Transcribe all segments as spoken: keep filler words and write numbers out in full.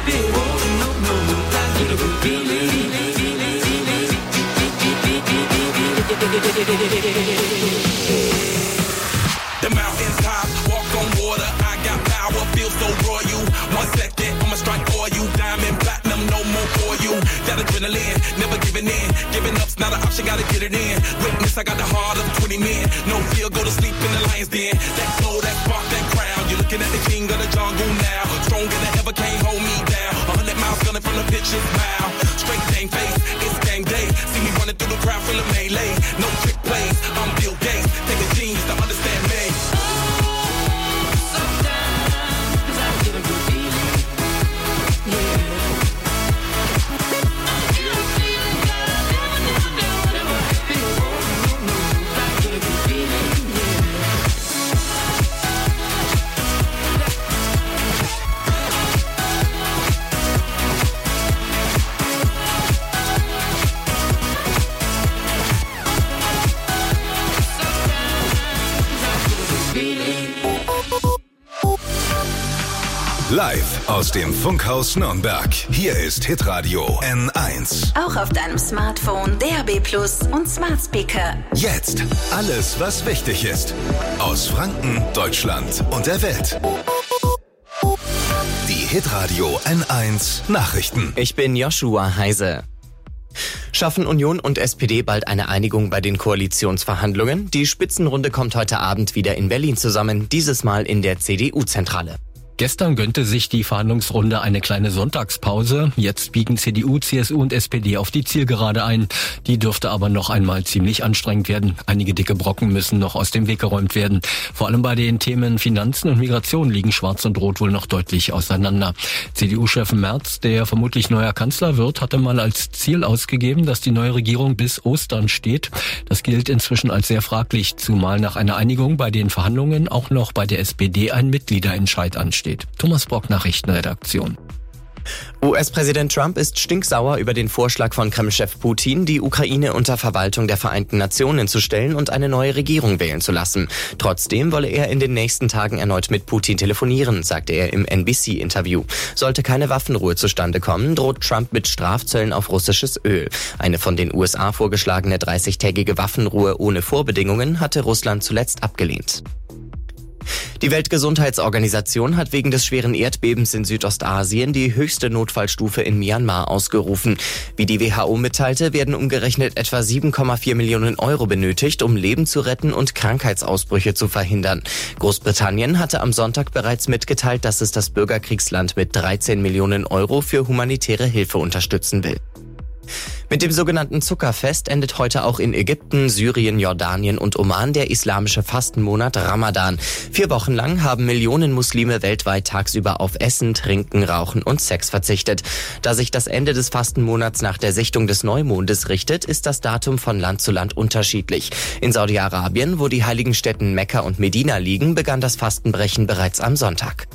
The mountain top, walk on water, I got power, feel so royal. One second, I'ma strike for you, diamond, platinum, no more for you. That adrenaline, never giving in, giving up's not an option, gotta get it in. Witness, I got the heart of twenty men, no fear, go to sleep in the lion's den. That glow, that spark, that crown, you're looking at the king of the jungle now. Stronger than ever, can't hold me down. A hundred miles gunning from the pitcher's mouth. Straight game face, it's game day. See me running through the crowd, feel a melee. No trick plays, I'm Bill Gates. Take a genius to understand me. Live aus dem Funkhaus Nürnberg. Hier ist Hitradio N eins. Auch auf deinem Smartphone, D A B Plus und Smart Speaker. Jetzt alles, was wichtig ist. Aus Franken, Deutschland und der Welt. Die Hitradio N eins Nachrichten. Ich bin Joshua Heise. Schaffen Union und S P D bald eine Einigung bei den Koalitionsverhandlungen? Die Spitzenrunde kommt heute Abend wieder in Berlin zusammen, dieses Mal in der C D U-Zentrale. Gestern gönnte sich die Verhandlungsrunde eine kleine Sonntagspause. Jetzt biegen C D U, C S U und S P D auf die Zielgerade ein. Die dürfte aber noch einmal ziemlich anstrengend werden. Einige dicke Brocken müssen noch aus dem Weg geräumt werden. Vor allem bei den Themen Finanzen und Migration liegen Schwarz und Rot wohl noch deutlich auseinander. C D U-Chef Merz, der vermutlich neuer Kanzler wird, hatte mal als Ziel ausgegeben, dass die neue Regierung bis Ostern steht. Das gilt inzwischen als sehr fraglich, zumal nach einer Einigung bei den Verhandlungen auch noch bei der S P D ein Mitgliederentscheid ansteht. Thomas Brock, Nachrichtenredaktion. U S-Präsident Trump ist stinksauer über den Vorschlag von Kreml-Chef Putin, die Ukraine unter Verwaltung der Vereinten Nationen zu stellen und eine neue Regierung wählen zu lassen. Trotzdem wolle er in den nächsten Tagen erneut mit Putin telefonieren, sagte er im N B C-Interview. Sollte keine Waffenruhe zustande kommen, droht Trump mit Strafzöllen auf russisches Öl. Eine von den U S A vorgeschlagene dreißigtägige Waffenruhe ohne Vorbedingungen hatte Russland zuletzt abgelehnt. Die Weltgesundheitsorganisation hat wegen des schweren Erdbebens in Südostasien die höchste Notfallstufe in Myanmar ausgerufen. Wie die W H O mitteilte, werden umgerechnet etwa sieben Komma vier Millionen Euro benötigt, um Leben zu retten und Krankheitsausbrüche zu verhindern. Großbritannien hatte am Sonntag bereits mitgeteilt, dass es das Bürgerkriegsland mit dreizehn Millionen Euro für humanitäre Hilfe unterstützen will. Mit dem sogenannten Zuckerfest endet heute auch in Ägypten, Syrien, Jordanien und Oman der islamische Fastenmonat Ramadan. Vier Wochen lang haben Millionen Muslime weltweit tagsüber auf Essen, Trinken, Rauchen und Sex verzichtet. Da sich das Ende des Fastenmonats nach der Sichtung des Neumondes richtet, ist das Datum von Land zu Land unterschiedlich. In Saudi-Arabien, wo die heiligen Städten Mekka und Medina liegen, begann das Fastenbrechen bereits am Sonntag.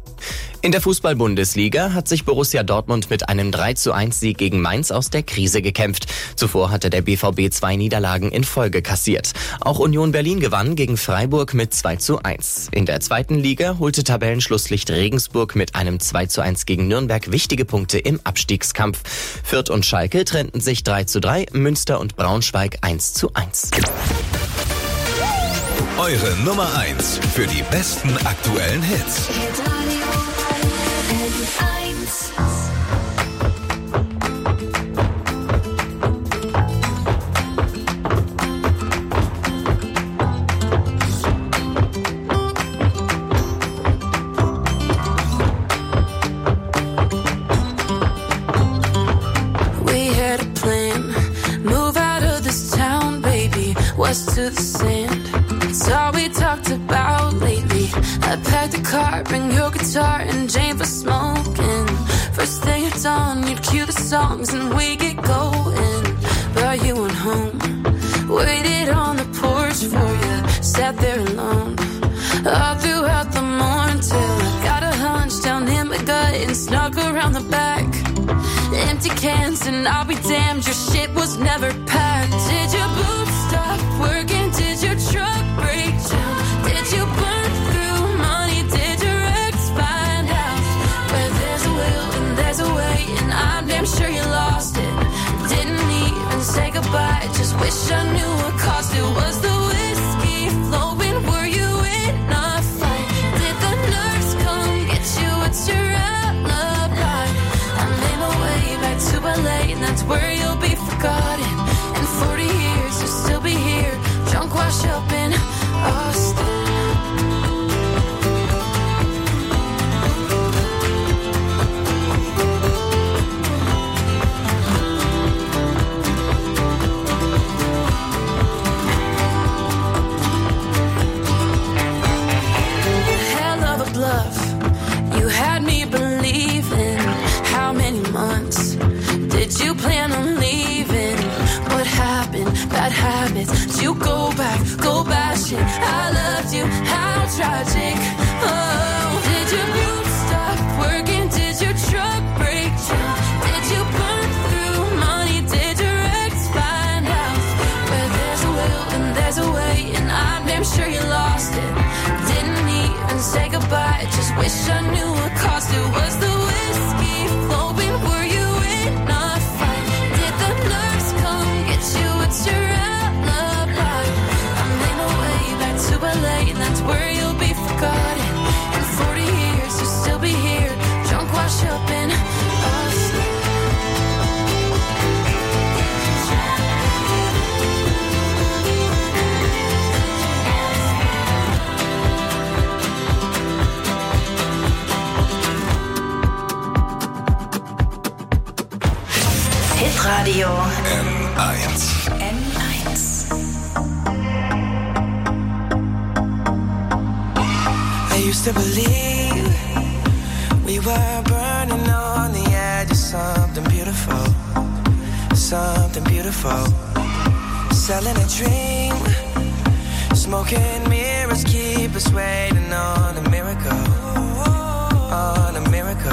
In der Fußball-Bundesliga hat sich Borussia Dortmund mit einem drei zu eins Sieg gegen Mainz aus der Krise gekämpft. Zuvor hatte der B V B zwei Niederlagen in Folge kassiert. Auch Union Berlin gewann gegen Freiburg mit zwei zu eins. In der zweiten Liga holte Tabellenschlusslicht Regensburg mit einem zwei zu eins gegen Nürnberg wichtige Punkte im Abstiegskampf. Fürth und Schalke trennten sich drei zu drei, Münster und Braunschweig eins zu eins. Eure Nummer eins für die besten aktuellen Hits. To the sand, it's all we talked about lately. I packed a car, bring your guitar and Jane for smoking. First thing at dawn, you'd cue the songs and we get going. But you went home, waited on the porch for you, sat there alone all throughout the morning till I got a hunch down in my gut and snuck around the back. Empty cans and I'll be damned, your shit was never packed. Did your boots stop working? Did your truck break down? Did you burn through money? Did your ex find out where there's a will and there's wash up in Austin. You had me believing. How many months did you plan on leaving? What happened? Bad habits. Did you go back, go bashing? I loved you, how tragic. Oh, did your group stop working? Did your truck break down? Did you burn through money? Did your ex find out? Where there's a will and there's a way, and I'm damn sure you lost it. Didn't even say goodbye, just wish I knew what caused it. Was the whiskey flowing? Were you in a fight? Did the nurse come get you? What's your alibi? I'm in a way back to L A, and that's where you'll be forgotten. In forty years you'll still be here, drunk, wash up in Austin. Radio N eins. N eins. I used to believe we were burning on the edge of something beautiful, something beautiful. Selling a dream, smoking mirrors keep us waiting on a miracle, on a miracle.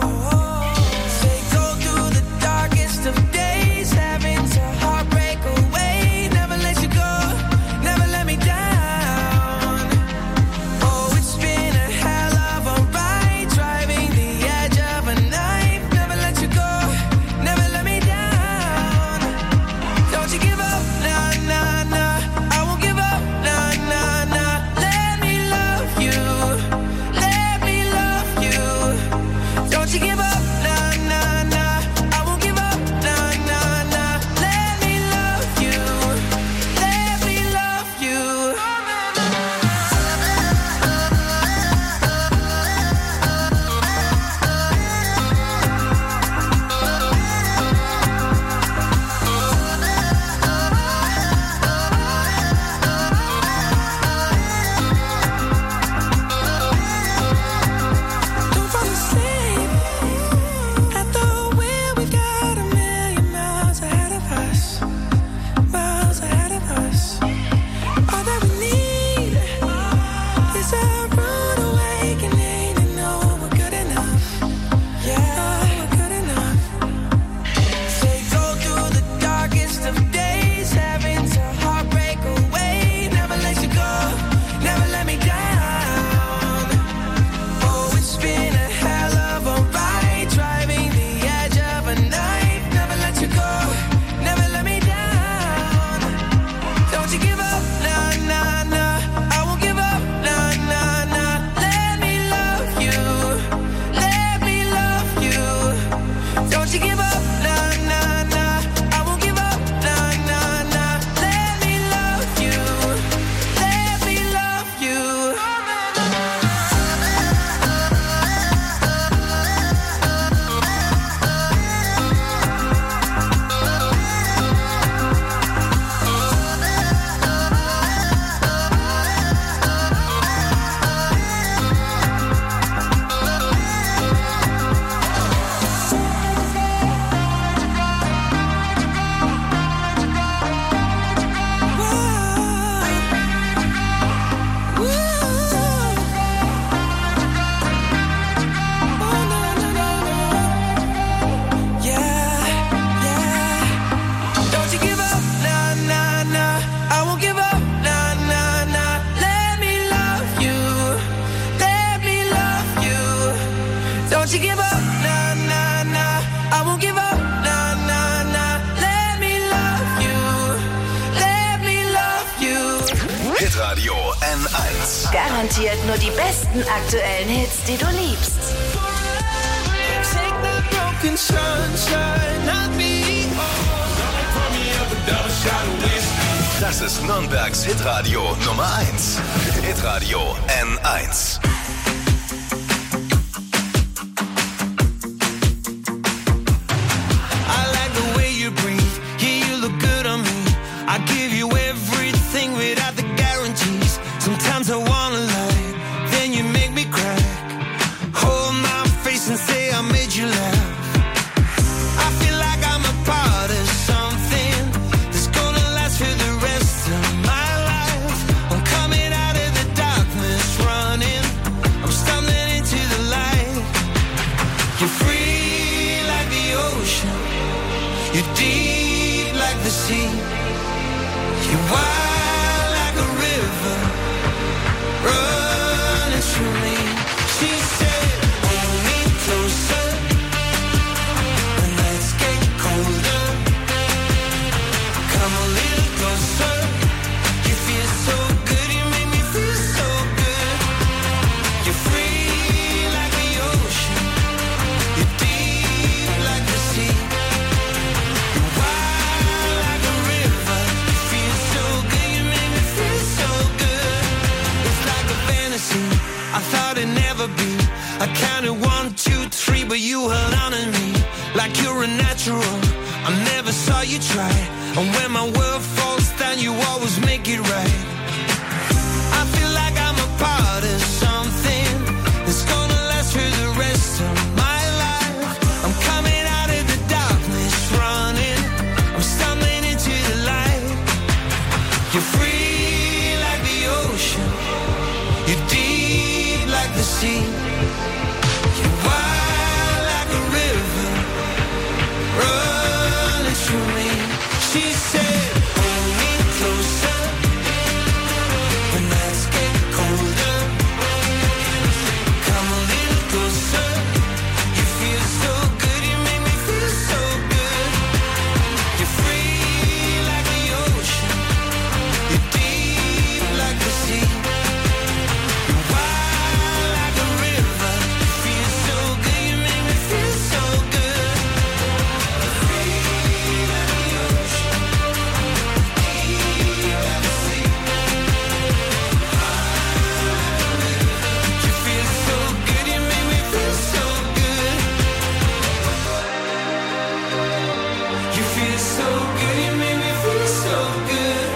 Of days having to heartbreak away, never let you go, never let me down. Oh, it's been a hell of a ride, driving the edge of a knife, never let you go, never let me down. Don't you give up, nah, nah, nah, I won't give up, nah, nah, nah. Let me love you, let me love you. Don't you give up, nah, nah, nah. Hitradio N eins. Garantiert nur die besten aktuellen Hits, die du liebst. Take the broken sunshine, not me. Pour me up a double shot of whiskey. Das ist Nürnbergs Hitradio Nummer eins. Hitradio N eins. I like the way you breathe. Yeah, you look good on me. I give you everything without the guarantees. Sometimes I wanna lie, then you make me cry. Hold my face and say I made you laugh. I feel like I'm a part of something that's gonna last for the rest of my life. I'm coming out of the darkness, running. I'm stumbling into the light. You're free like the ocean. You're deep like the sea. You're wild like a river running through me. She said, hold me closer when nights get colder. Come a little closer. You feel so good, you make me feel so good. You're free like the ocean. You're deep like the sea. You're wild like a river. You feel so good, you make me feel so good. It's like a fantasy I thought it'd never be. I counted one, two, three, but you held on to me like you're a natural. I never saw you try, and when my world falls down, you always make it right. I feel like I'm a part of something that's gonna last for the rest of my life. I'm coming out of the darkness, running. I'm stumbling into the light. You're free like the ocean. You're deep like the sea. You're wild like a river running through me. She said, hold me closer when nights get colder. Come a little closer. You feel so good, you make me feel so good. You're free like the ocean. You're deep like the sea. You're wild like a river. You feel so good, you make me feel so good. You're free like the ocean. Deep like the sea. You feel so good, you make me feel so good. You feel so good, you make me feel so good.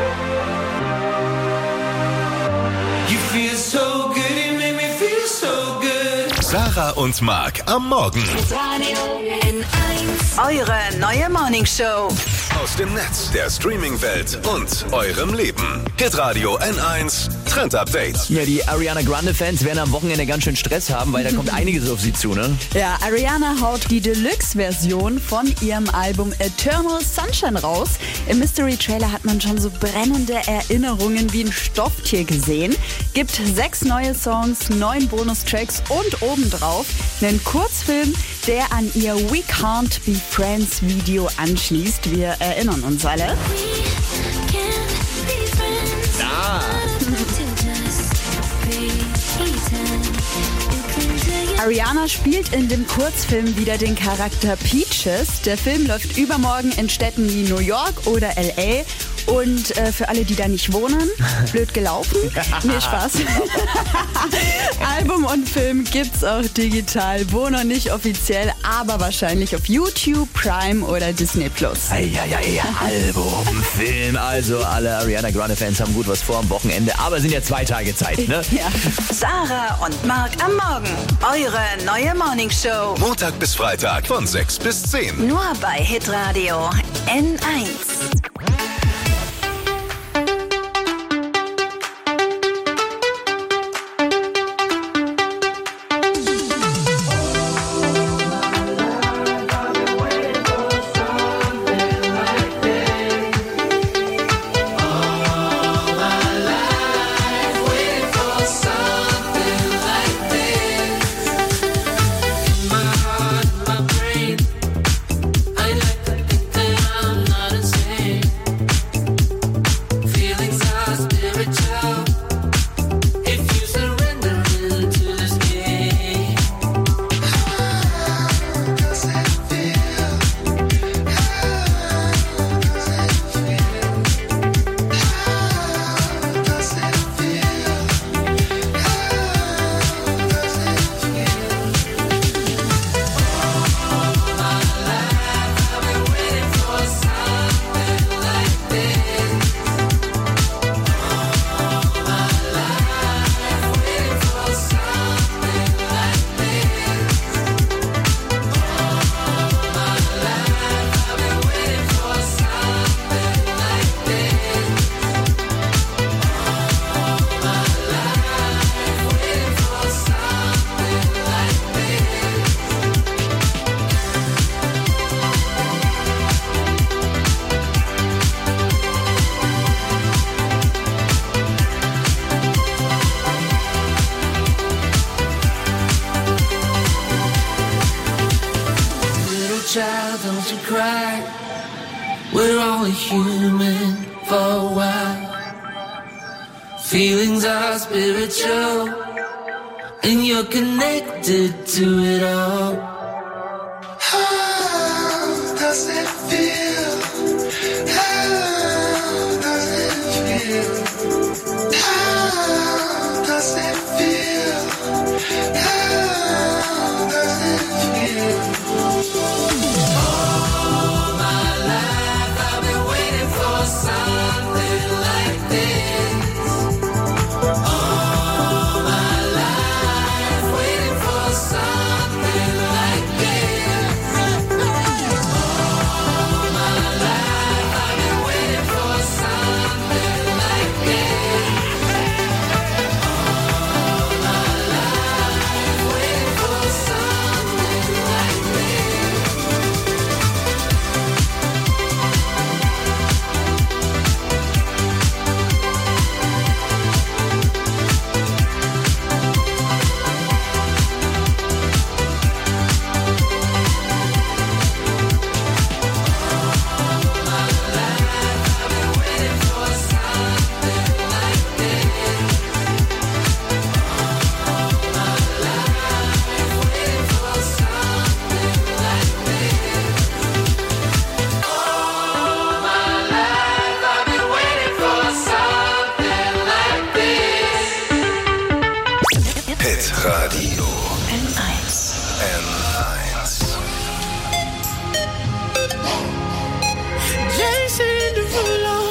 You feel so good, you make me feel so good. Sarah und Mark am Morgen. N eins. Eure neue Morningshow. Aus dem Netz, der Streaming-Welt und eurem Leben. Hitradio N eins Trend Update. Ja, die Ariana Grande-Fans werden am Wochenende ganz schön Stress haben, weil da kommt einiges auf sie zu, ne? Ja, Ariana haut die Deluxe-Version von ihrem Album Eternal Sunshine raus. Im Mystery-Trailer hat man schon so brennende Erinnerungen wie ein Stofftier gesehen. Gibt sechs neue Songs, neun Bonustracks und obendrauf einen Kurzfilm, der an ihr We Can't Be Friends Video anschließt. Wir erinnern uns alle. Ariana spielt in dem Kurzfilm wieder den Charakter Peaches. Der Film läuft übermorgen in Städten wie New York oder L A. Und äh, für alle, die da nicht wohnen, blöd gelaufen. Nee, Spaß. Album und Film gibt's auch digital. Wo noch nicht offiziell, aber wahrscheinlich auf YouTube, Prime oder Disney Plus. Eieiei, Album, Film. Also alle Ariana Grande-Fans haben gut was vor am Wochenende. Aber sind ja zwei Tage Zeit, ne? Ja. Sarah und Mark am Morgen. Eure neue Morningshow. Montag bis Freitag von sechs bis zehn. Nur bei Hitradio N eins. I like to think that I'm not insane. child, don't you cry. We're only human for a while. Feelings are spiritual, and you're connected to it all. How does it feel? How does it feel? How does it feel? How does it feel? All my life I've been waiting for something like this. All my life waiting for something like this. All my life I've been waiting for something like this. All my life waiting for something like this. Hit Radio N eins. N eins. Jason Derulo.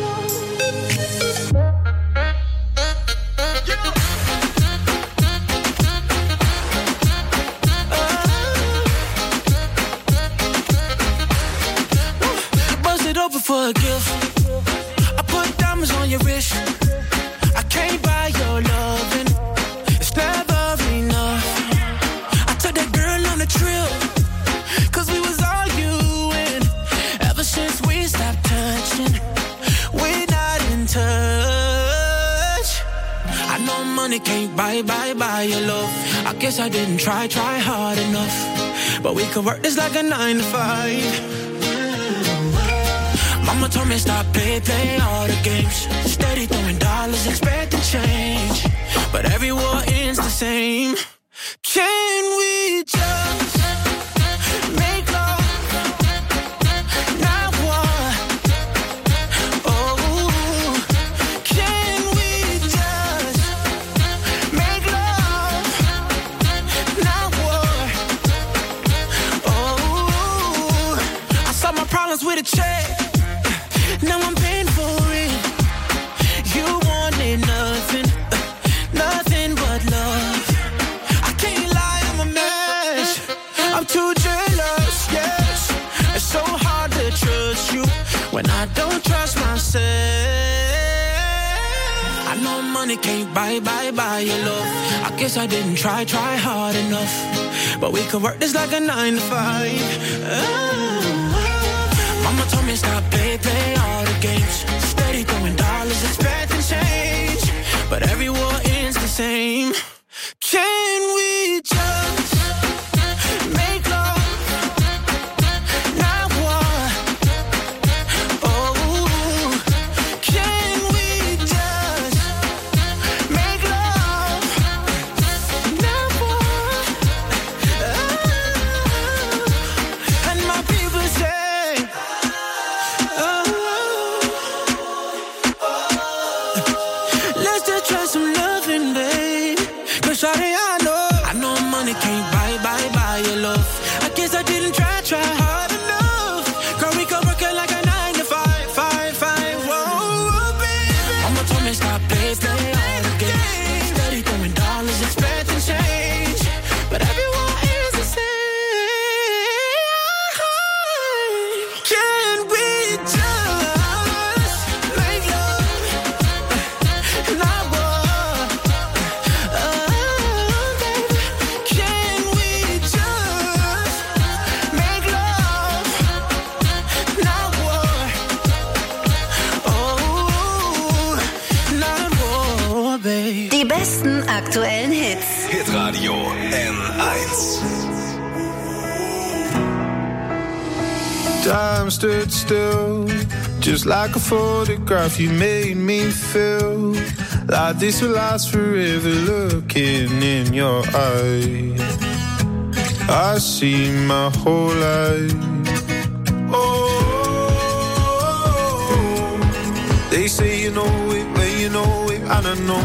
Bust it open for a gift. I put diamonds on your wrist. I can't buy your loving. It's never enough. I took that girl on a trip. Cause we was arguing. Ever since we stopped touching, we're not in touch. I know money can't buy, buy, buy your love. I guess I didn't try, try hard enough. But we could work this like a nine to five. Mama told me stop, play, play all the games. Steady throwing dollars, expecting change. But every war ends the same. Can we just make love, not war? Oh, can we just make love, not war? Oh, I saw my problems with a check. Now I'm paying for it. You wanted nothing, uh, nothing but love. I can't lie, I'm a mess. I'm too jealous, yes. It's so hard to trust you when I don't trust myself. I know money can't buy, buy, buy your love. I guess I didn't try, try hard enough. But we could work this like a nine to five. Oh. Mama told me stop, play, play all the games. Steady throwing dollars, expecting change. But every war ends the same. Can we just make love, not war? Oh, can we just make love, not war? Oh, and my people say, let's just try some loving, babe. Cause shawty, I know, I know money can't buy, buy, buy your love. I guess I didn't try, try hard enough. Girl, we could work it like a nine to five, five, five. Whoa, baby. Mama told me stop, play, play all the games. Steady throwing dollars, expecting change. But everyone is the same. Can we just make love, not war? Oh, baby, can we just make love, not war? Oh, not war, babe. Die besten aktuellen Hits. Hit Radio N eins. Time stood still, just like a photograph. You made me feel like this will last forever. Looking in your eyes, I see my whole life. Oh, they say you know it when you know it, and I know.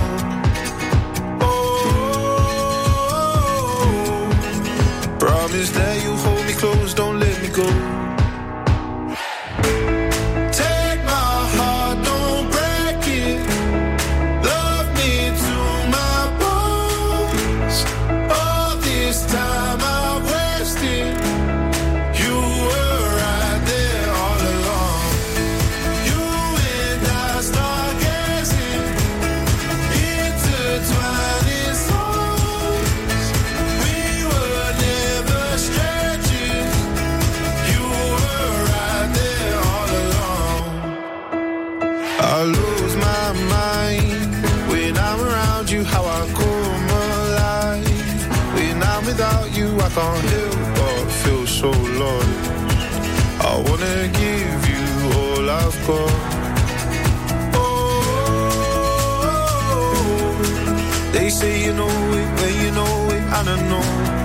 Oh, promise that you hold me close, don't let me go. I lose my mind when I'm around you, how I come alive. When I'm without you, I can't help but feel so lost. I wanna give you all I've got. Oh, they say you know it when you know it, and I know.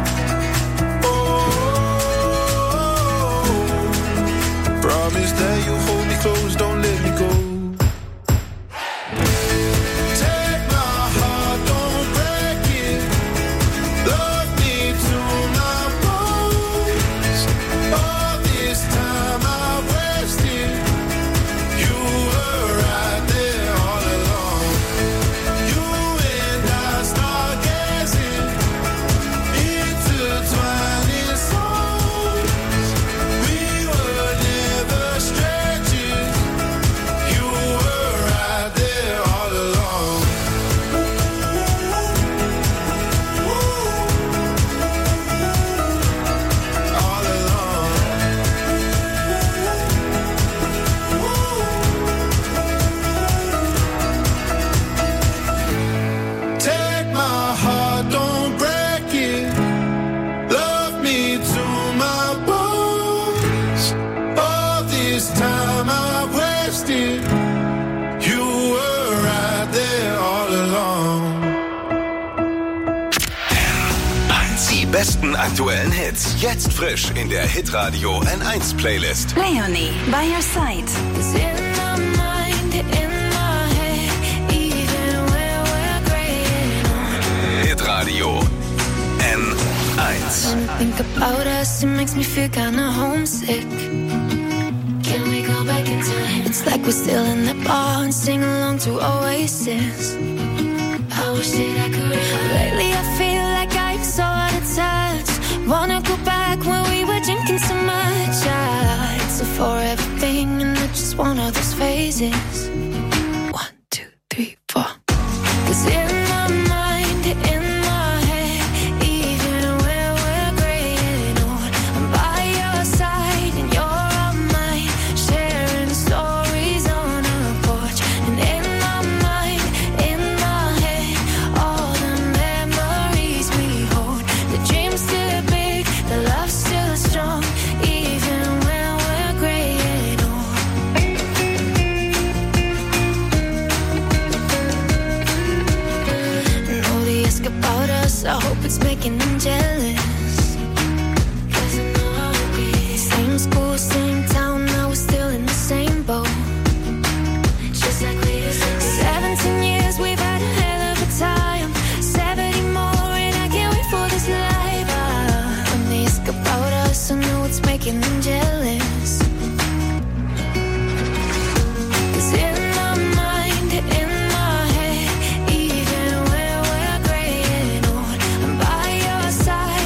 Oh, promise that you'll hold me close, don't let me go. Besten aktuellen Hits. Jetzt frisch in der Hitradio N eins Playlist. Leonie, by your side. Hitradio N eins. When I think about us, it makes me feel kinda homesick. Can we go back in time? It's like we're still in the bar and sing along to Oasis. I wish that I could. Lately I feel like I'm so out of touch. Wanna go back when we were drinking so much. Yeah, it's a forever thing and I just want all those phases. One, two, three, four. 'Cause in my mind, in my head, even when we're graying old, I'm by your side and you're on mine, sharing stories on our porch. And in my mind, in my head, all the memories we hold. The dream's still big, the love's still strong, even when we're graying old. And all they ask about us, I hope it's making them jealous. 'Cause I know how it be. Same school, same town, now we're still in the same boat. Just like we used to be. Seventeen years, we've had a hell of a time. Seventy more, and I can't wait for this life. Ah, when they ask about us, I know it's making them jealous. 'Cause in my mind, in my head, even when we're graying old, I'm by your side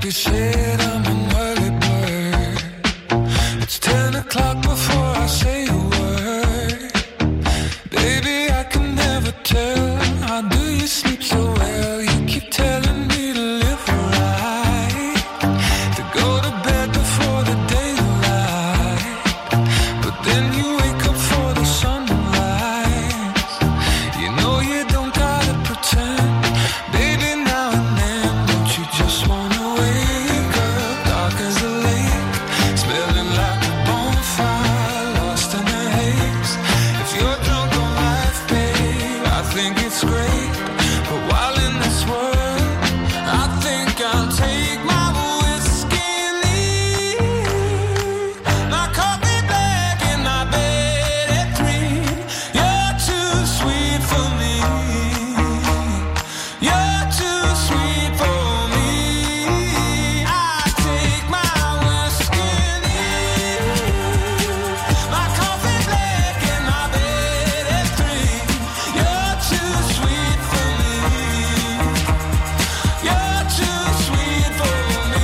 you said I'm an early bird. It's ten o'clock before I say a word. Baby, I can never tell. How do you sleep so well? You keep telling me to live right, to go to bed before the daylight. But then you wake up for the sunrise. You know you don't gotta pretend. Baby, now and then, don't you just wanna wake up dark as a lake, smelling like a bonfire, lost in the haze. If you're drunk on life, babe, I think it's great. But while in this world, I think I'll take my whiskey and leave. My coffee black and my bed at three. You're too sweet for me. You're too sweet for me. I take my whiskey and leave. My coffee black and my bed at three. You're too sweet for me. You're too sweet for me.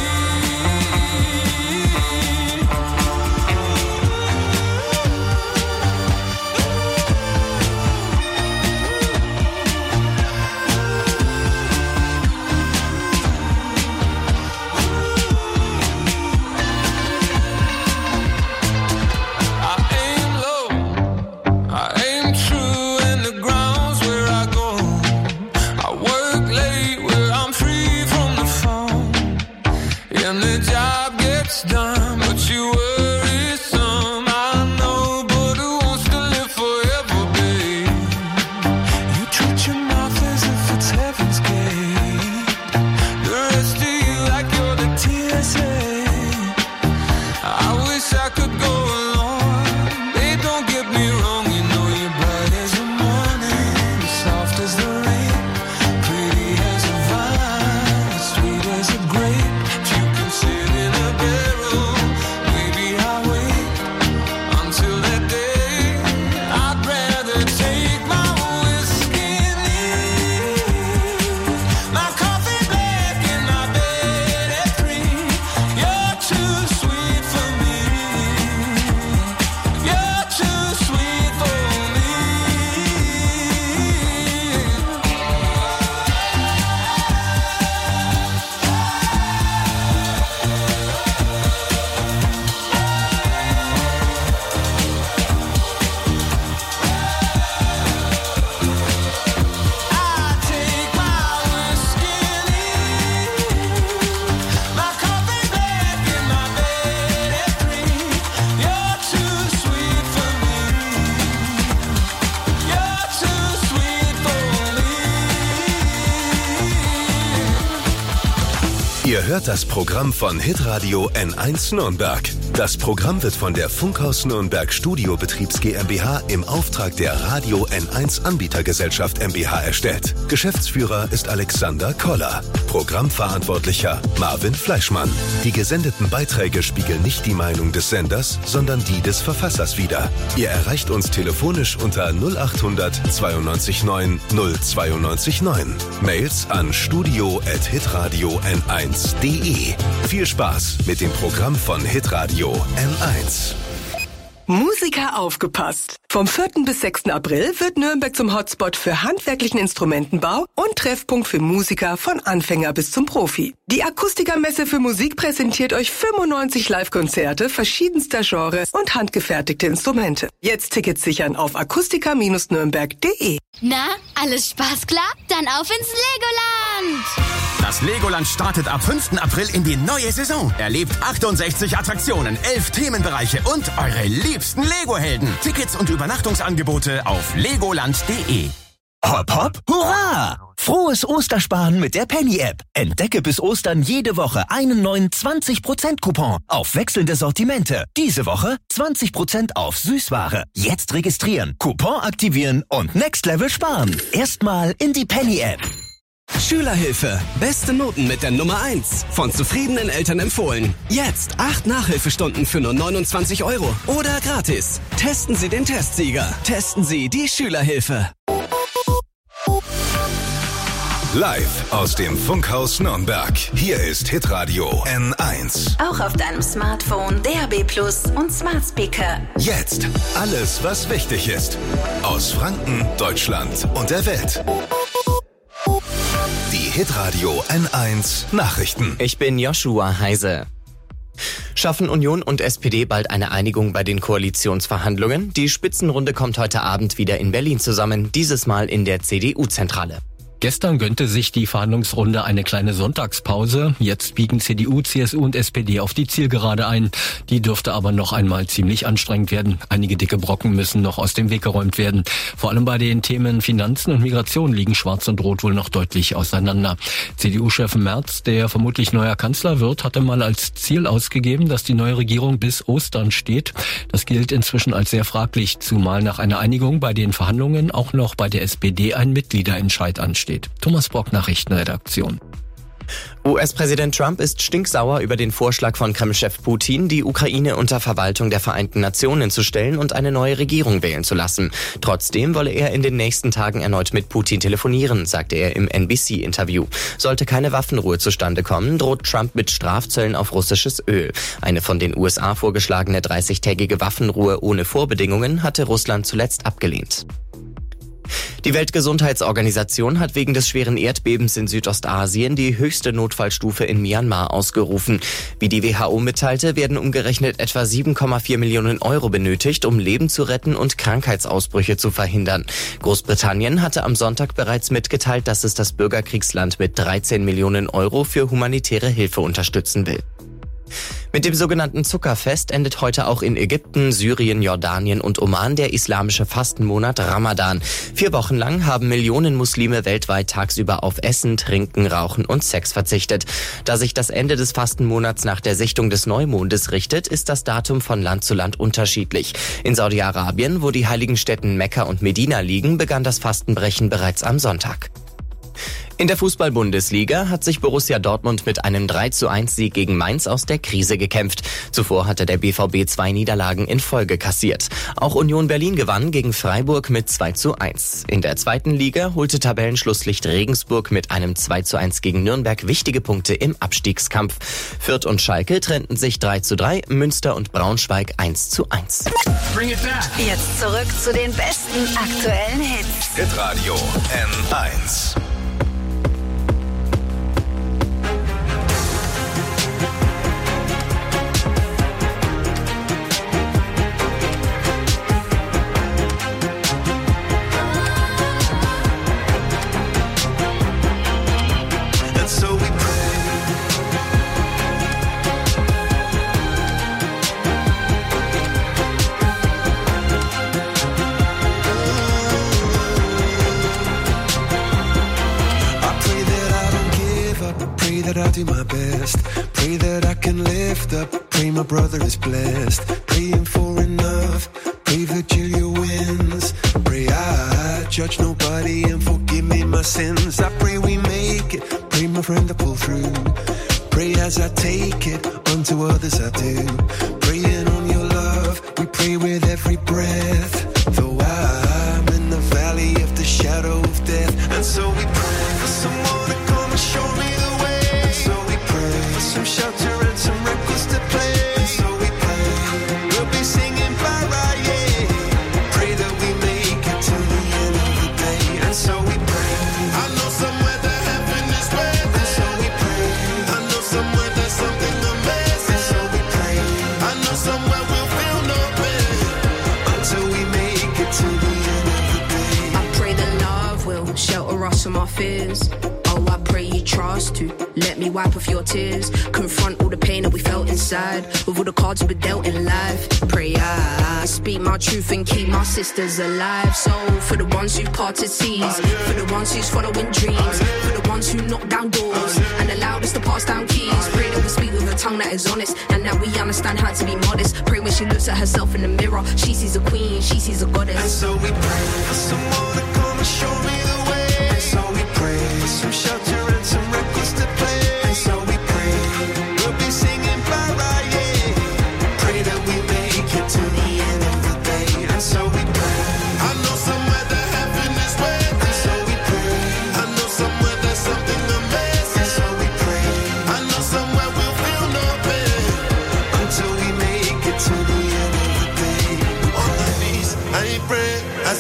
I aim low, I aim true, and the ground's where I go. I work late where I'm free from the phone, and the job gets done, but you worry some. I know, but who wants to live forever, babe? You treat your mouth as if it's heaven's gate. The rest of you like you're the T S A. I wish I could go along. Babe, don't get me wrong. You know you're bright as the morning, soft as the rain, pretty as a vine, sweet as a grape. If you can sit in a barrel, maybe I'll wait until that day. I'd rather take my whiskey and leave. My coffee black and my bed at three. You're too sweet for me. You're too sweet for me. I take my whiskey and leave. My coffee black and my bed at three. You're too sweet for me. You're too sweet for me. Ihr hört das Programm von Hitradio N eins Nürnberg. Das Programm wird von der Funkhaus Nürnberg Studiobetriebs GmbH im Auftrag der Radio N eins Anbietergesellschaft MbH erstellt. Geschäftsführer ist Alexander Koller. Programmverantwortlicher Marvin Fleischmann. Die gesendeten Beiträge spiegeln nicht die Meinung des Senders, sondern die des Verfassers wider. Ihr erreicht uns telefonisch unter null acht hundert zweiundneunzig neun null zweiundneunzig neun. Mails an studio at hitradio n eins punkt de. Viel Spaß mit dem Programm von Hitradio N eins. Musiker aufgepasst! Vom vierten bis sechsten April wird Nürnberg zum Hotspot für handwerklichen Instrumentenbau und Treffpunkt für Musiker von Anfänger bis zum Profi. Die Akustikermesse für Musik präsentiert euch fünfundneunzig Live-Konzerte verschiedenster Genres und handgefertigte Instrumente. Jetzt Tickets sichern auf akustiker Bindestrich nürnberg punkt de. Na, alles Spaß klar? Dann auf ins Legoland! Das Legoland startet ab fünften April in die neue Saison. Erlebt achtundsechzig Attraktionen, elf Themenbereiche und eure liebsten Lego-Helden. Tickets und Übernachtungsangebote auf legoland punkt de. Hopp, hopp, hurra! Frohes Ostersparen mit der Penny-App. Entdecke bis Ostern jede Woche einen neuen zwanzig Prozent Coupon auf wechselnde Sortimente. Diese Woche zwanzig Prozent auf Süßware. Jetzt registrieren, Coupon aktivieren und Next Level sparen. Erstmal in die Penny-App. Schülerhilfe. Beste Noten mit der Nummer eins. Von zufriedenen Eltern empfohlen. Jetzt acht Nachhilfestunden für nur neunundzwanzig Euro. Oder gratis. Testen Sie den Testsieger. Testen Sie die Schülerhilfe. Live aus dem Funkhaus Nürnberg. Hier ist Hitradio N eins. Auch auf deinem Smartphone, D A B Plus und Smart Speaker. Jetzt alles, was wichtig ist. Aus Franken, Deutschland und der Welt. Die Hitradio N eins Nachrichten. Ich bin Joshua Heise. Schaffen Union und S P D bald eine Einigung bei den Koalitionsverhandlungen? Die Spitzenrunde kommt heute Abend wieder in Berlin zusammen, dieses Mal in der C D U-Zentrale. Gestern gönnte sich die Verhandlungsrunde eine kleine Sonntagspause. Jetzt biegen C D U, C S U und S P D auf die Zielgerade ein. Die dürfte aber noch einmal ziemlich anstrengend werden. Einige dicke Brocken müssen noch aus dem Weg geräumt werden. Vor allem bei den Themen Finanzen und Migration liegen Schwarz und Rot wohl noch deutlich auseinander. C D U-Chef Merz, der vermutlich neuer Kanzler wird, hatte mal als Ziel ausgegeben, dass die neue Regierung bis Ostern steht. Das gilt inzwischen als sehr fraglich, zumal nach einer Einigung bei den Verhandlungen auch noch bei der S P D ein Mitgliederentscheid ansteht. Thomas Brock, Nachrichtenredaktion. U S-Präsident Trump ist stinksauer über den Vorschlag von Kreml-Chef Putin, die Ukraine unter Verwaltung der Vereinten Nationen zu stellen und eine neue Regierung wählen zu lassen. Trotzdem wolle er in den nächsten Tagen erneut mit Putin telefonieren, sagte er im N B C-Interview. Sollte keine Waffenruhe zustande kommen, droht Trump mit Strafzöllen auf russisches Öl. Eine von den U S A vorgeschlagene dreißigtägige Waffenruhe ohne Vorbedingungen hatte Russland zuletzt abgelehnt. Die Weltgesundheitsorganisation hat wegen des schweren Erdbebens in Südostasien die höchste Notfallstufe in Myanmar ausgerufen. Wie die W H O mitteilte, werden umgerechnet etwa sieben Komma vier Millionen Euro benötigt, um Leben zu retten und Krankheitsausbrüche zu verhindern. Großbritannien hatte am Sonntag bereits mitgeteilt, dass es das Bürgerkriegsland mit dreizehn Millionen Euro für humanitäre Hilfe unterstützen will. Mit dem sogenannten Zuckerfest endet heute auch in Ägypten, Syrien, Jordanien und Oman der islamische Fastenmonat Ramadan. Vier Wochen lang haben Millionen Muslime weltweit tagsüber auf Essen, Trinken, Rauchen und Sex verzichtet. Da sich das Ende des Fastenmonats nach der Sichtung des Neumondes richtet, ist das Datum von Land zu Land unterschiedlich. In Saudi-Arabien, wo die heiligen Städten Mekka und Medina liegen, begann das Fastenbrechen bereits am Sonntag. In der Fußball-Bundesliga hat sich Borussia Dortmund mit einem drei zu eins Sieg gegen Mainz aus der Krise gekämpft. Zuvor hatte der B V B zwei Niederlagen in Folge kassiert. Auch Union Berlin gewann gegen Freiburg mit zwei zu eins. In der zweiten Liga holte Tabellenschlusslicht Regensburg mit einem zwei zu eins gegen Nürnberg wichtige Punkte im Abstiegskampf. Fürth und Schalke trennten sich drei zu drei, Münster und Braunschweig eins zu eins. Jetzt zurück zu den besten aktuellen Hits. Hitradio N eins. that I do my best. Pray that I can lift up. Pray my brother is blessed. Praying for enough. Pray Virgilia wins. Pray I judge nobody and forgive me my sins. I pray we make it. Pray my friend to pull through. Pray as I take it. Unto others I do. Praying on your love. We pray with every breath. Though I'm in the valley of the shadow of death. And so we pray for someone to come and show me the way. And so we pray for some shelter and some records to play. And so we pray we'll be singing bye bye, yeah. Pray that we make it to the end of the day. And so we pray. I know somewhere that heaven is waiting. And so we pray. I know somewhere there's something amazing. And so we pray. I know somewhere we'll feel no pain until we make it to the end of the day. I pray that love will shelter us from our fears. Oh, I pray you trust to let me wipe off your tears. Confront all the pain that we felt inside with all the cards we were dealt in life. Pray I speak my truth and keep my sisters alive. So for the ones who've parted seas, for the ones who's following dreams, for the ones who knock down doors and allowed us to pass down keys. Pray that we speak with a tongue that is honest and that we understand how to be modest. Pray when she looks at herself in the mirror, she sees a queen, she sees a goddess. And so we pray for someone to come and show me the way. And so we pray for some shelter and some records to play. And so we pray we'll be singing bye bye, yeah. Pray that we make it to the end of the day. And so we pray. I know somewhere that heaven is waiting. And so we pray. I know somewhere there's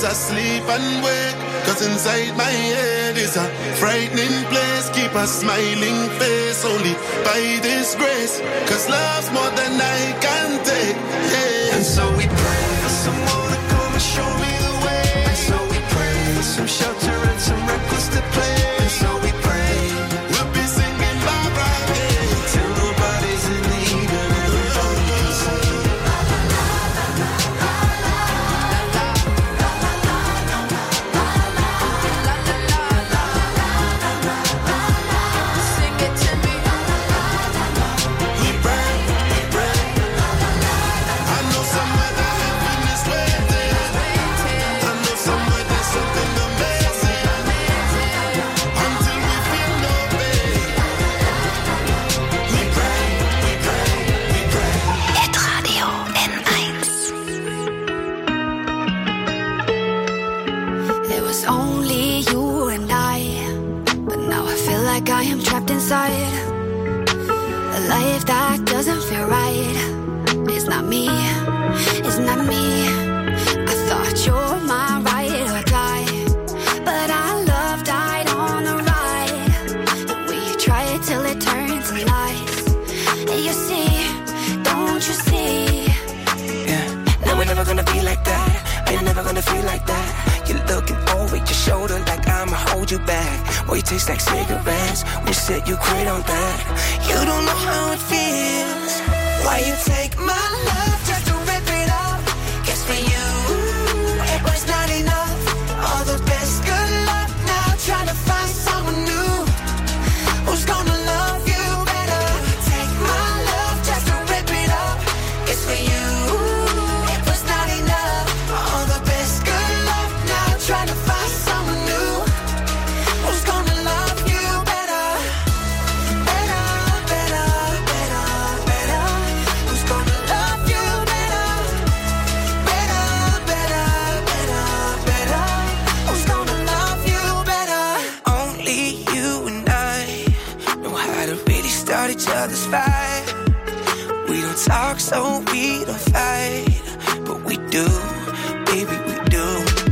as I sleep and wake. Cause inside my head is a frightening place. Keep a smiling face only by this grace. Cause love's more than I can take. Yeah. And so we pray for someone to come and show me the way. And so we pray for some shelter and some records to play. And so we pray we'll be singing Barbara Day till nobody's in need and everybody can sing. Sing it to me. We pray, we pray. I know somewhere that heaven is waiting. I know somewhere there's something amazing. Until we feel no pain. We pray, we pray, we pray. Hitradio N eins. It was only you and I, but now I feel like I am trapped inside a life that doesn't feel right. It's not me, it's not me. I thought you're my ride or die, but our love died on the ride. And we try it till it turns to lies. And you see, don't you see? Yeah. Now we're never gonna be like that. Ain't never gonna feel like that. You're looking over your shoulder like I'ma hold you back. Or you taste like cigarettes. We said you quit on that. You don't know how it feels. Why you take my love just to rip it up? Guess for you, it was not enough. All the best, good luck now trying to find someone new who's gonna love you better. Take my love just to rip it up. Guess for you, it was not enough. All the best, good luck now trying to find someone new who's gonna love you better. Better, better, better, better. Who's gonna love you better? Better, better, better, better. Who's gonna love you better? Only you and I know how to really start each other's fight. We don't talk so we don't fight, but we do, baby, we do.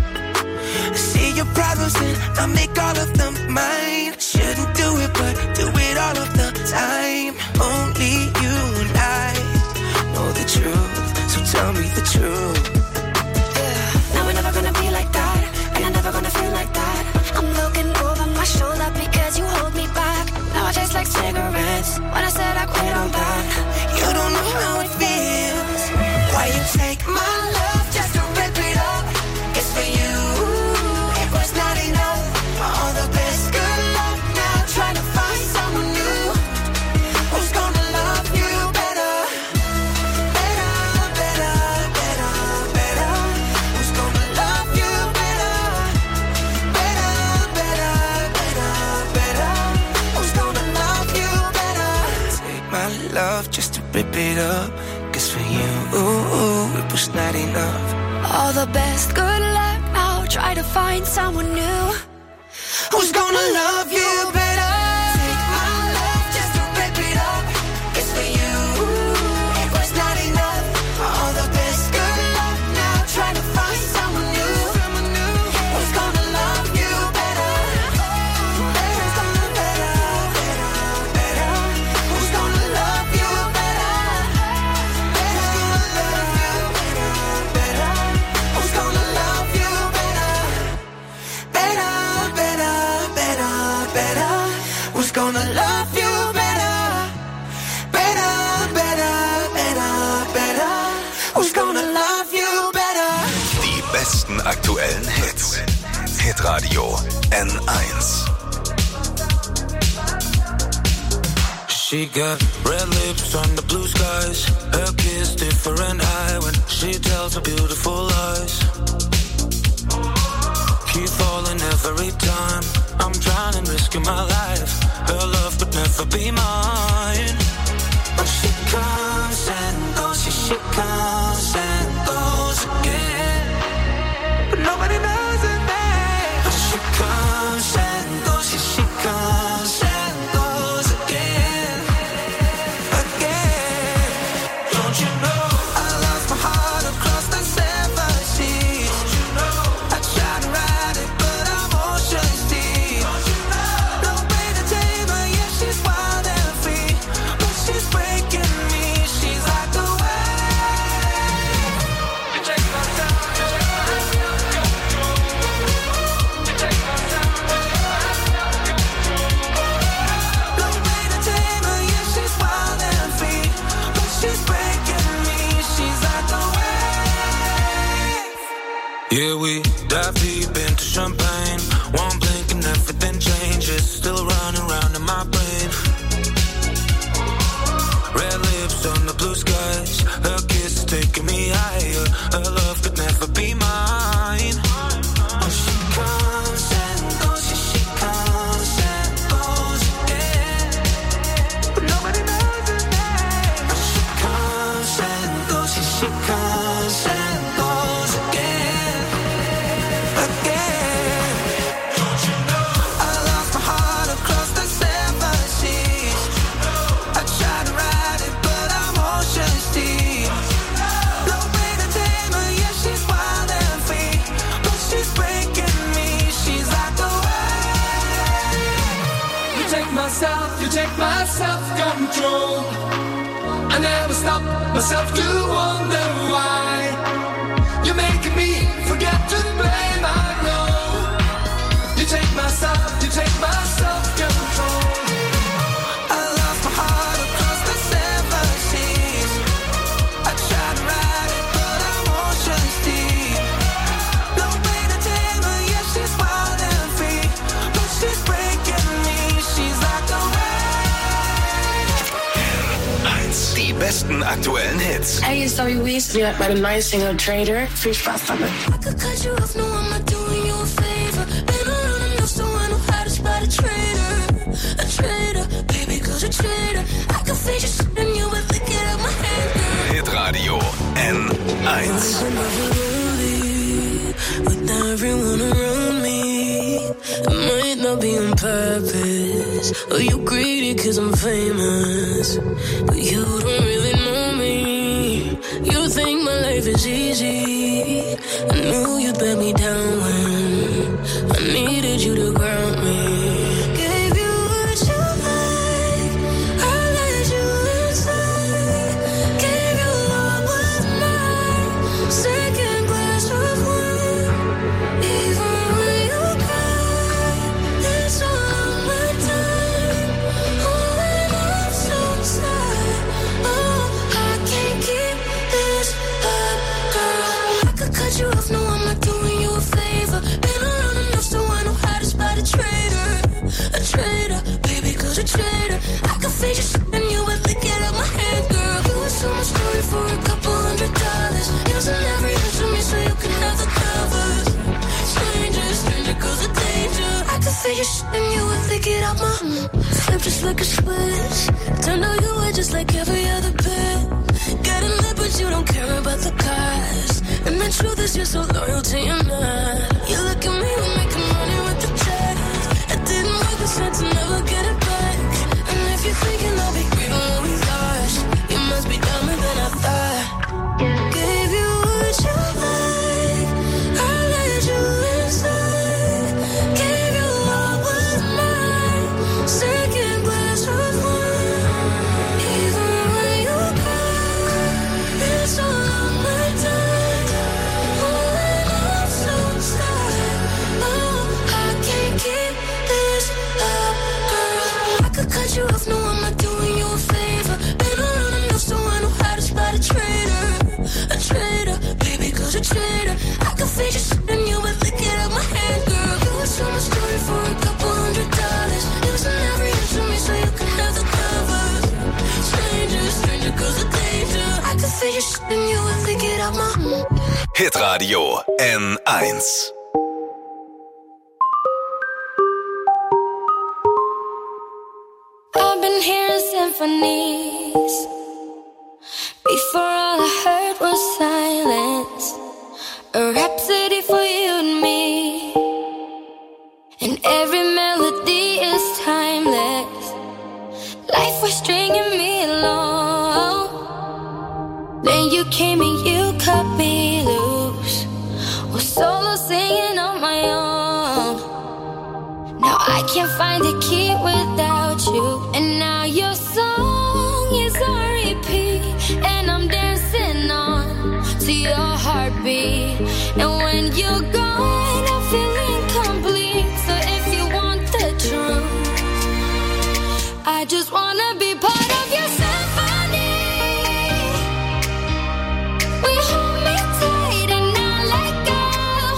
See your problems and I make all of them mine. Shouldn't do it, but do it all of the time. Only you and I know the truth, so tell me the truth. Yeah. Now we're never gonna be like that, and I'm never gonna feel like that. I'm looking over my shoulder because you hold me back. Now I taste like cigarettes when I said I quit on that. You don't know how it feels. Why you take my love just to rip it up? It's for you, it was not enough. All the best, good luck now trying to find someone new who's gonna love you better. Better, better, better, better. Who's gonna love you better? Better, better, better, better. Who's gonna love you better? Take my love just to rip it up. Cause for you, ooh, it was not enough. All the best, good luck now. Try to find someone new Who's gonna love you better? Take my love just to rip it up. It's for you, it was not enough. All the best, good luck now. Try to find someone new who's gonna love you better. Better, better, better, better. Who's gonna love you better? Better, love you better, better. Who's gonna love you better? Better, better, better, better. Who's gonna love you better? Better, better, better, better. Who's gonna love you better? Die besten aktuellen Hits. Hitradio N eins. She got red lips under blue skies. Her kiss different high when she tells her beautiful lies. Keep falling every time. I'm drowning, risking my life. Her love could never be mine. But she comes and goes, she, she comes and goes again. But nobody knows her name. But she comes and goes, she, she comes and goes again. Again. Don't you know I lost my heart across the seven seas? Don't you know I Yeah, we dive deep into champagne. One blink and everything changes. Still running around in my brain. Red lips on the blue skies. Her kiss is taking me higher. Her love could never be mine. Oh, she comes and goes, yeah, she comes and goes, yeah. But nobody knows her name. Oh, she comes and goes, yeah, she comes and goes again, again. Don't you know? I lost my heart across the seven seas. I tried to ride it, but I'm ocean's deep. No way to tame her, yeah, she's wild and free. But she's breaking me, she's like a wave. You take my self, you take my self-control. I never stop myself to wonder why. You're making me forget to blame, I know. You take my self, you take my self-control. I lost my heart across the seven seas. I tried to ride it, but I'm ocean's deep. No way to tame her, yeah, she's wild and free. But she's breaking me, she's like a eins. Die besten aktuellen Hits. Hey, it's Zoe Wees. Je hebt bij de nice singer Trader. Veel spaß damit. I could cut you off, no, I'm not doing you a favor. Been around enough so I know how to spot a traitor. A traitor, baby, cause a traitor. I can fade your shit and you would lick it out my hand, girl. Hitradio N eins. With everyone around me, it might not be on purpose. Or you greedy cause I'm famous, but you don't really know me. You think my life is easy. I knew you'd let me down when I needed you to ground me. Gave you what you like, I let you inside. Gave you what was mine, second glass of wine. Even when you cry, it's all my time. Oh, and I'm so sad. Oh, I can't keep this up, girl. I could cut you off, no, I'm not doing you a favor. Been around enough so I know how to spot a traitor. A traitor, baby, cause a traitor. I could fade your shit and you would lick it out my hand, girl. You would sell my story for a couple hundred dollars. Using every inch of me so you can have the covers. Stranger, stranger, cause a danger. I could fade your shit and you would lick it out my flip just like a switch. Turned out you were just like every other bit. Getting lit but you don't care about the cost. And the truth is you're so loyal to your man. You look at me, we're making money with the checks. It didn't make the sense to never get it back. And if you're thinking I'll be grieving what we lost, you must be dumber than I thought. Gave you what you like, I let you inside. Gave you what was mine, second glass of wine. Even when you cry, it's all on my time. Oh, and I'm so sad. Oh, I can't keep this up, girl. I could cut you off, no, I'm not doing you a favor. Been around enough so I know how to spot a traitor. A traitor, baby, cause a traitor. I could fade your shit and you would lick it out my hand, girl. You would sell my story for a couple hundred dollars. Using every inch of me so you can have the covers. Stranger, stranger, cause a danger. I could fade your shit and you would lick it out my Hitradio N eins. I've been hearing symphonies. Before all I heard was silence. A rhapsody for you and me. And every melody is timeless. Life was stringing me along. Then you came and you cut me loose. Was solo singing on my own. Now I can't find the key without you. And now your song is on repeat. And I'm dancing on to your heartbeat. And when you're gone, I feel incomplete. So if you want the truth, I just wanna be part of your symphony. We hold me tight and not let go.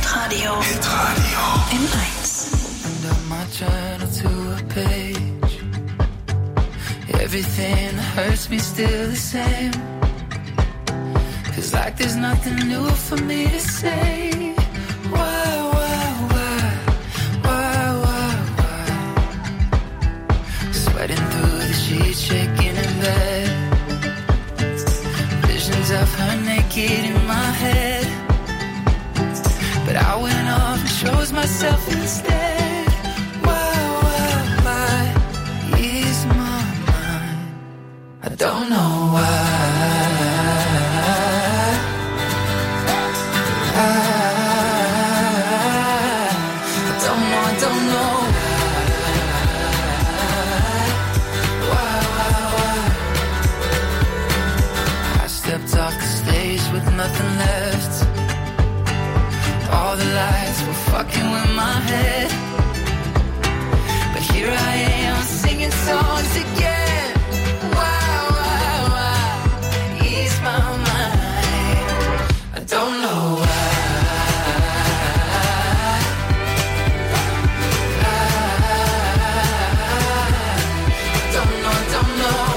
Hitradio. Hitradio. In eins. Opened up my journal to a page. Everything that hurts me still the same. Feels like there's nothing new for me to say. Why, why, why, why, why, why? Sweating through the sheets, shaking in bed. Visions of her naked in my head. But I went off and chose myself instead. Why, why, why is my mind? I don't know why. Nothing left. All the lights were fucking with my head. But here I am singing songs again. Why, why, why ease my mind? I don't know why. I don't know, I don't know.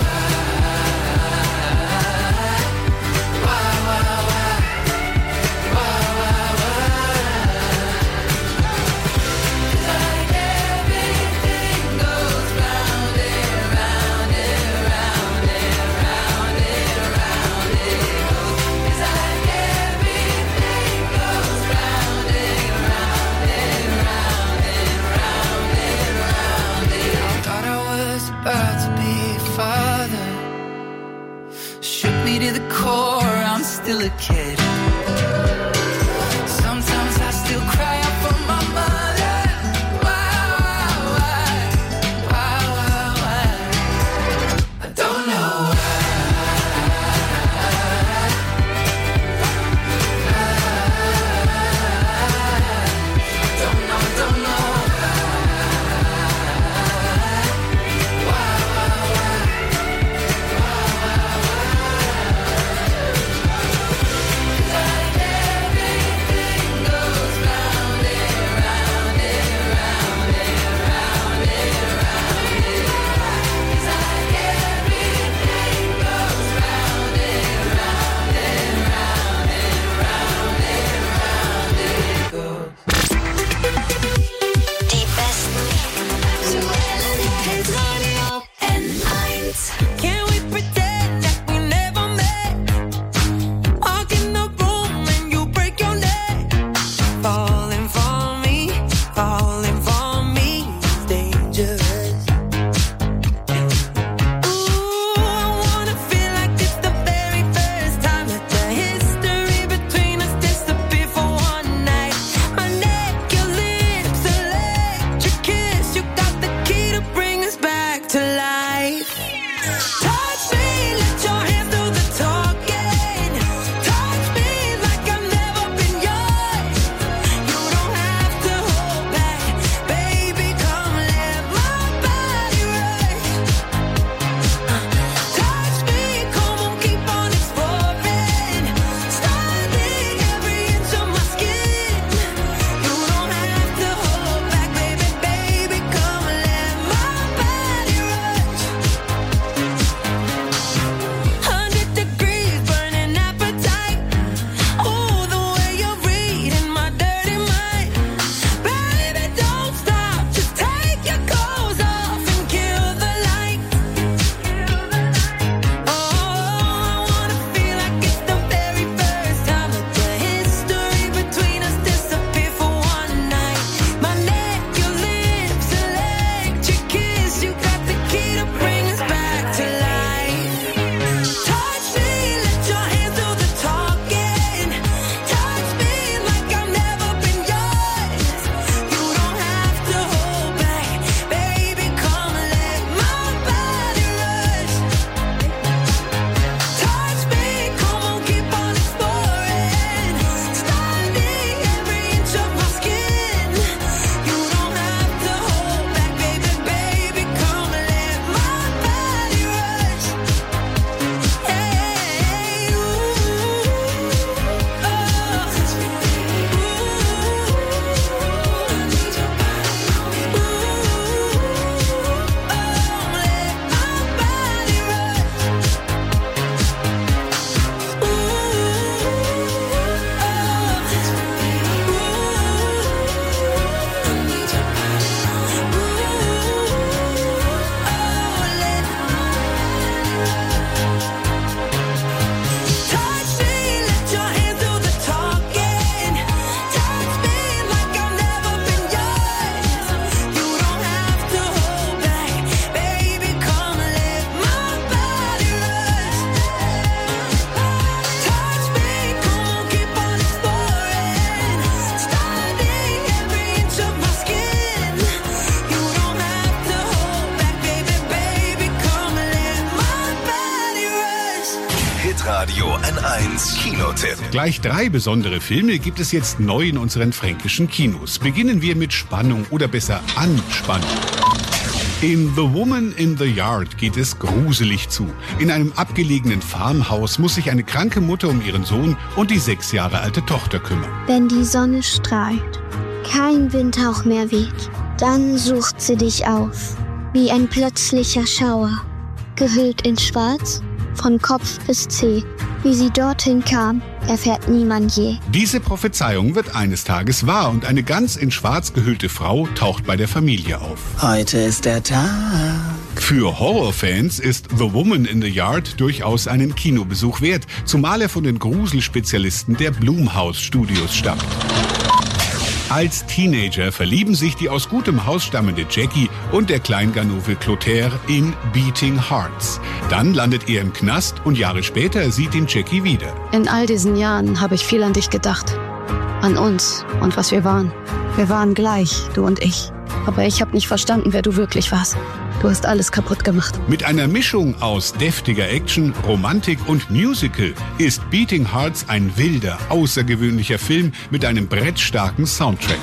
N eins Kinotipp. Gleich drei besondere Filme gibt es jetzt neu in unseren fränkischen Kinos. Beginnen wir mit Spannung oder besser Anspannung. In The Woman in the Yard geht es gruselig zu. In einem abgelegenen Farmhaus muss sich eine kranke Mutter um ihren Sohn und die sechs Jahre alte Tochter kümmern. Wenn die Sonne strahlt, kein Windhauch mehr weht, dann sucht sie dich auf, wie ein plötzlicher Schauer, gehüllt in Schwarz, von Kopf bis Zeh. Wie sie dorthin kam, erfährt niemand je. Diese Prophezeiung wird eines Tages wahr und eine ganz in Schwarz gehüllte Frau taucht bei der Familie auf. Heute ist der Tag. Für Horrorfans ist The Woman in the Yard durchaus einen Kinobesuch wert, zumal er von den Gruselspezialisten der Blumhouse Studios stammt. Als Teenager verlieben sich die aus gutem Haus stammende Jackie und der Kleinganove Clotaire in Beating Hearts. Dann landet er im Knast und Jahre später sieht ihn Jackie wieder. In all diesen Jahren habe ich viel an dich gedacht. An uns und was wir waren. Wir waren gleich, du und ich. Aber ich habe nicht verstanden, wer du wirklich warst. Du hast alles kaputt gemacht. Mit einer Mischung aus deftiger Action, Romantik und Musical ist Beating Hearts ein wilder, außergewöhnlicher Film mit einem brettstarken Soundtrack.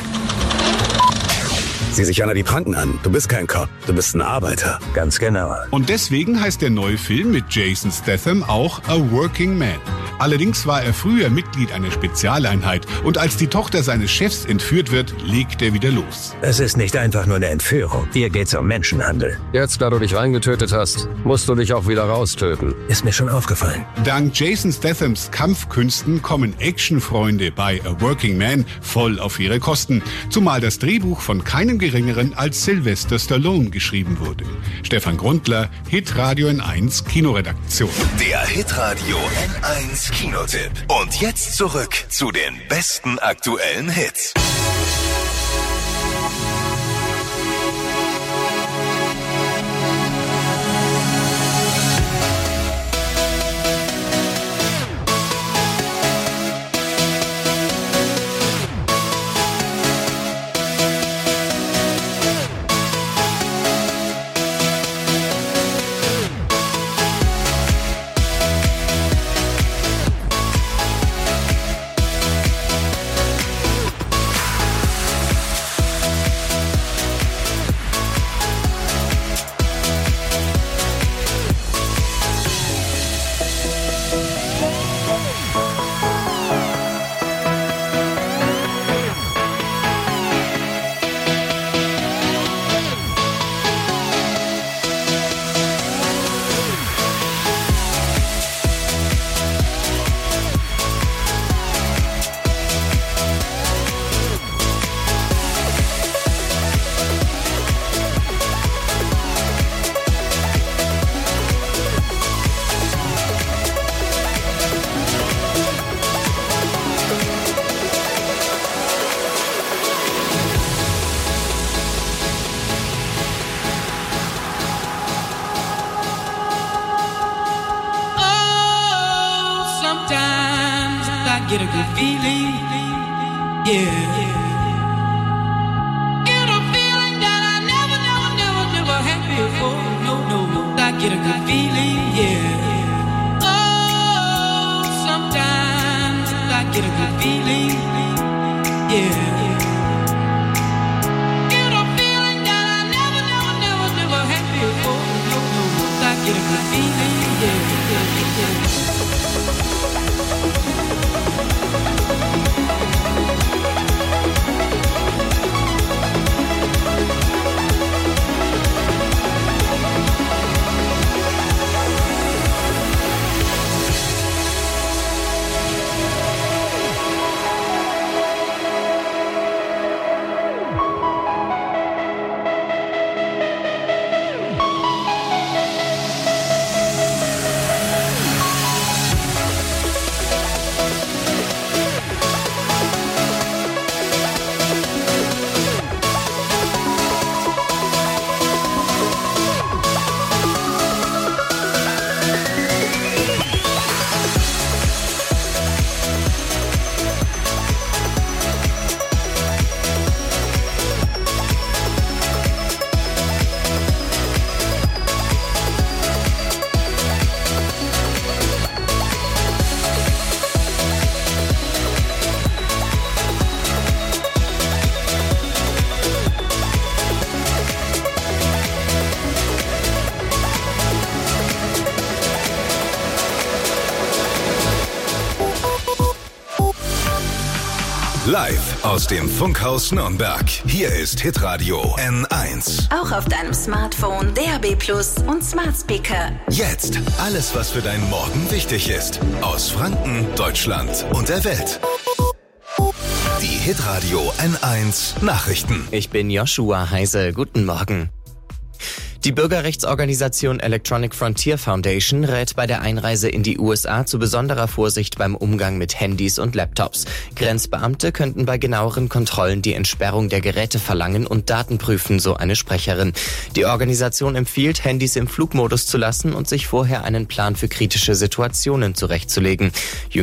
Sieh sich einer die Pranken an. Du bist kein Cop, du bist ein Arbeiter. Ganz genau. Und deswegen heißt der neue Film mit Jason Statham auch A Working Man. Allerdings war er früher Mitglied einer Spezialeinheit und als die Tochter seines Chefs entführt wird, legt er wieder los. Es ist nicht einfach nur eine Entführung. Hier geht's um Menschenhandel. Jetzt, da du dich reingetötet hast, musst du dich auch wieder raustöten. Ist mir schon aufgefallen. Dank Jason Stathams Kampfkünsten kommen Actionfreunde bei A Working Man voll auf ihre Kosten. Zumal das Drehbuch von keinem geringeren als Sylvester Stallone geschrieben wurde. Stefan Grundler, Hitradio N eins Kinoredaktion. Der Hitradio N eins Kinotipp. Und jetzt zurück zu den besten aktuellen Hits. Get a good feeling, yeah. Get a feeling that I never, never, never, never had before. No, no, no. I get a good feeling, yeah. Oh, sometimes I get a good feeling, yeah. Get a feeling that I never, never, never, never had before. No, no, no. I get a good feeling, yeah, yeah, yeah. Live aus dem Funkhaus Nürnberg. Hier ist Hitradio N eins. Auch auf deinem Smartphone, D A B Plus und Smart Speaker. Jetzt alles, was für deinen Morgen wichtig ist. Aus Franken, Deutschland und der Welt. Die Hitradio N eins Nachrichten. Ich bin Joshua Heise. Guten Morgen. Die Bürgerrechtsorganisation Electronic Frontier Foundation rät bei der Einreise in die U S A zu besonderer Vorsicht beim Umgang mit Handys und Laptops. Grenzbeamte könnten bei genaueren Kontrollen die Entsperrung der Geräte verlangen und Daten prüfen, so eine Sprecherin. Die Organisation empfiehlt, Handys im Flugmodus zu lassen und sich vorher einen Plan für kritische Situationen zurechtzulegen.